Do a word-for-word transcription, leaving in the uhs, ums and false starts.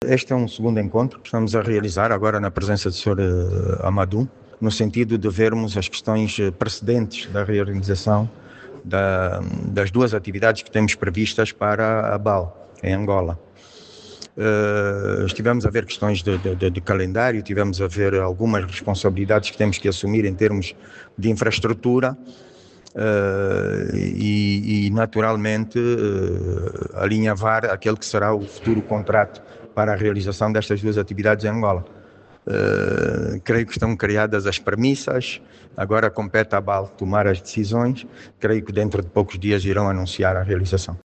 Este é um segundo encontro que estamos a realizar agora na presença do senhor Amadou, no sentido de vermos as questões precedentes da reorganização da, das duas atividades que temos previstas para a B A L, em Angola. Uh, estivemos a ver questões de, de, de calendário, tivemos a ver algumas responsabilidades que temos que assumir em termos de infraestrutura uh, e, e naturalmente uh, alinhavar aquele que será o futuro contrato para a realização destas duas atividades em Angola. Uh, creio que estão criadas as premissas, agora compete à B A L tomar as decisões, creio que dentro de poucos dias irão anunciar a realização.